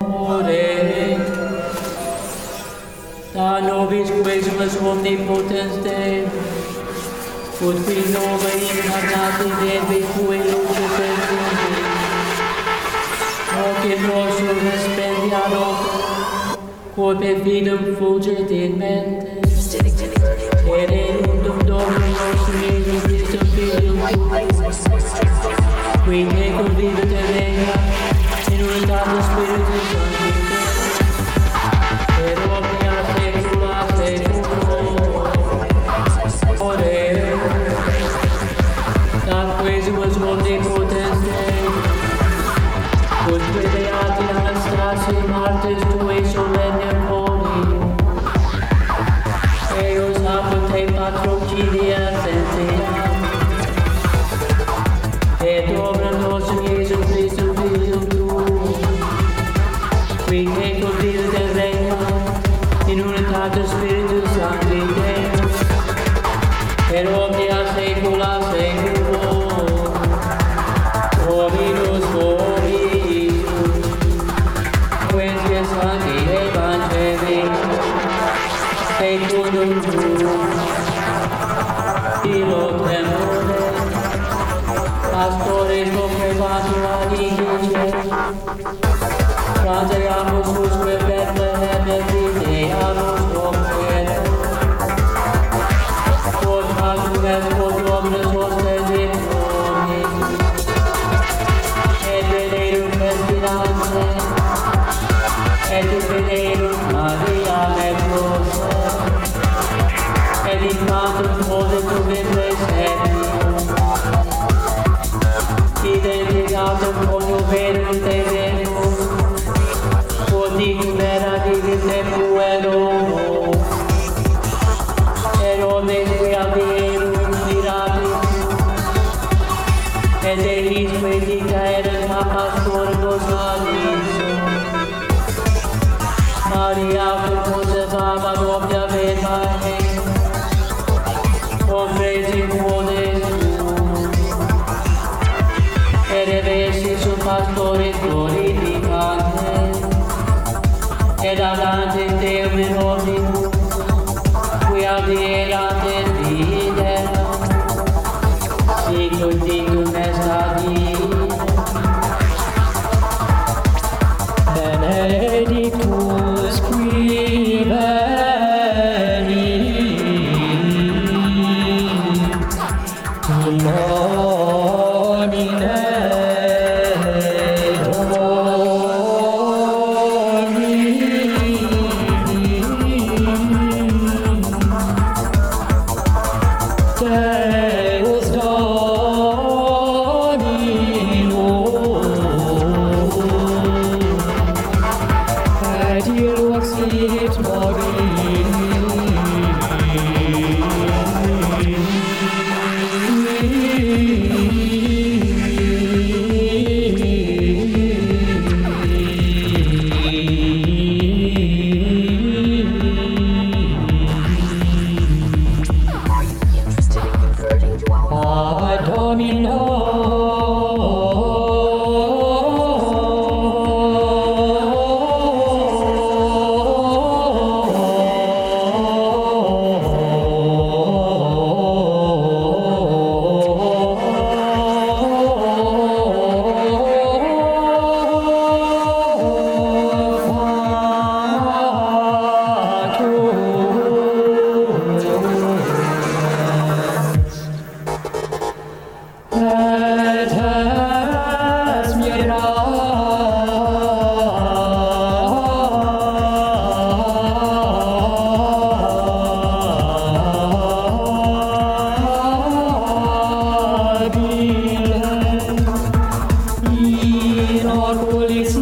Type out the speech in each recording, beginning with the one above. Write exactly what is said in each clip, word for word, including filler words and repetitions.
Da nobis quesumus omnipotens Deus, ut qui nova incarnati Devi cui luce perduti, hoc in nostrum respendiado, quod per vidum fulget in mente, et in undum Dominum nostrum Iesum Christum Filium Tuum, qui tecum vivit et regnat in unitatis Spiritus Sancti, et omnia saecula saeculorum. Ore, da quesumus omnipotens Deus, ut videat in Anastasi martes tui solemnium folium, eos apud te patrocidia sentiam, et Dominum nostrum Iesum Christum Filium Tuum, qui tecum vivit et regnat in unitatis Spiritus Sancti Deus, et omnia saecula saeculorum. Dominus vobiscum, quenque sancti Evangelii, secundum tuum, illo temore, pastores comprevatur ad indice, transeamus usque Bethlehem et videamus comquere, quod factum est quod Dominus hostes in omnis, et venerum pestilence, et venerum Mariam et Joseph, et infantum positum in praesertium, identitatum conjuverum te venus, quod dicum erat divite pueromo, et omnes qui avierunt miratis, et eis que dicta erat a pastoribus aliso. Maria cum concepabat omnia verbae, compresi quodes tuum, et revesi sum pastoris glorificante, et adante Deum in omnibus, qui adierat et viderat, sic ut dictum est adire. Benedictus qui veni, in nomine Deus Domino, et illo exit Ad Domino. Et es mirabile in oculis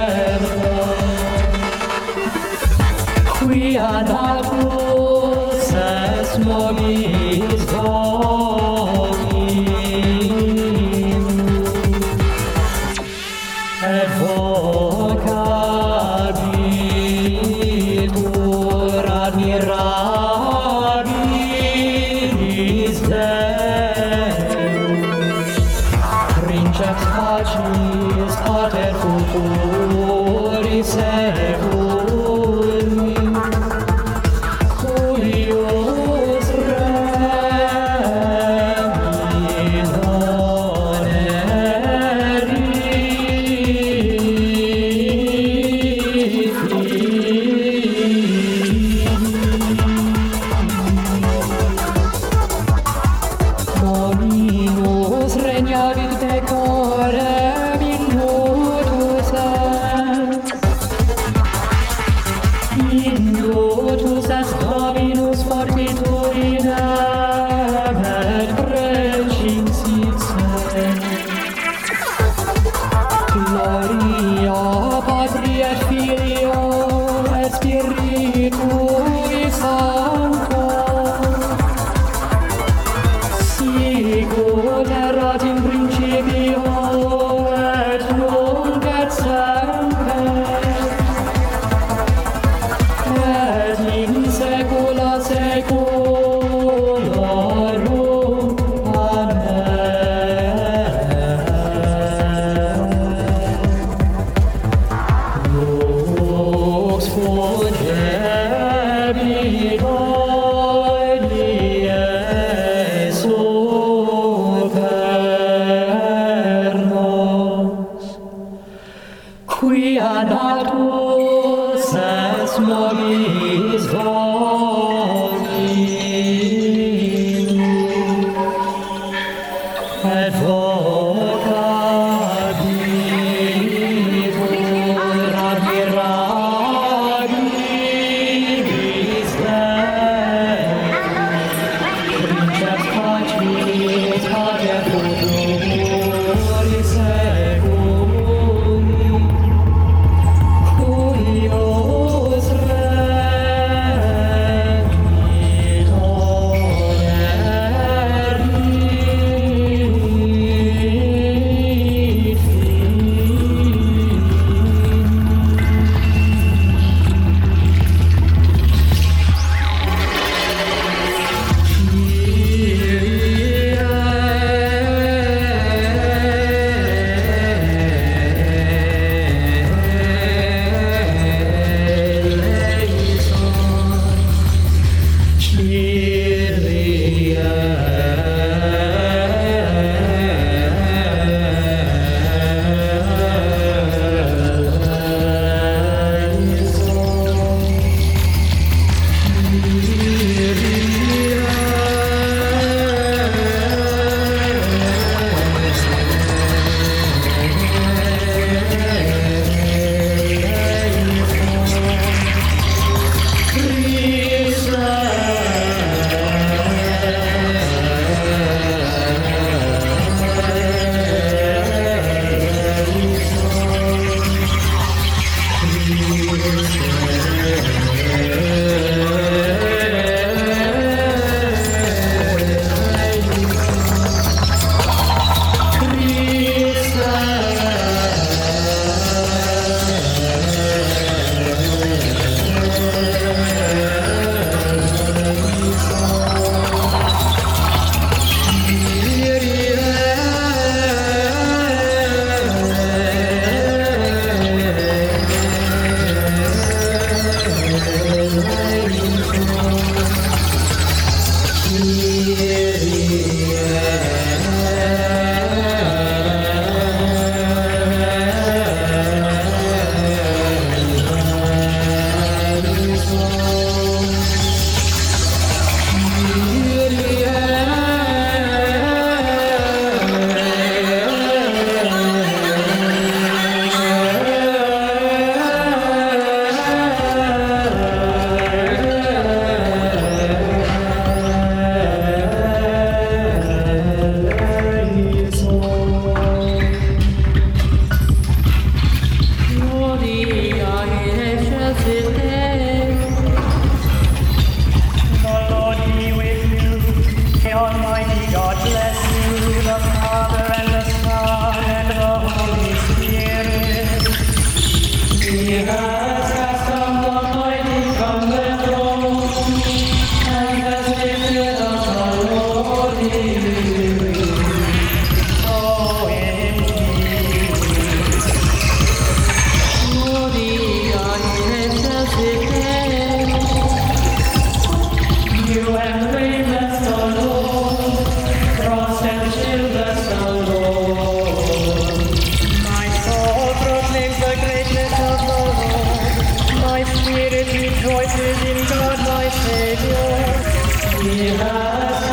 Qui ad altus Mogis Domini et vocabitur admirabilis Deus Princeps pacis pater futuris seculi cuius remi Dominus regnavit decorem in totus est. In totus est Dominus fortitudinem et precinsit se. Gloria Patri et Filio et Spiritui Sancto Sicut erat in principio et nunc et semper et in saecula saeculorum. Amen. Lux fugebit oenie supernos, quia natus est mogis Domini et vocabitur admirabilis Deus Princeps pacis pater futuris seculi cuius remi Melody spirit rejoices in God my Savior. He has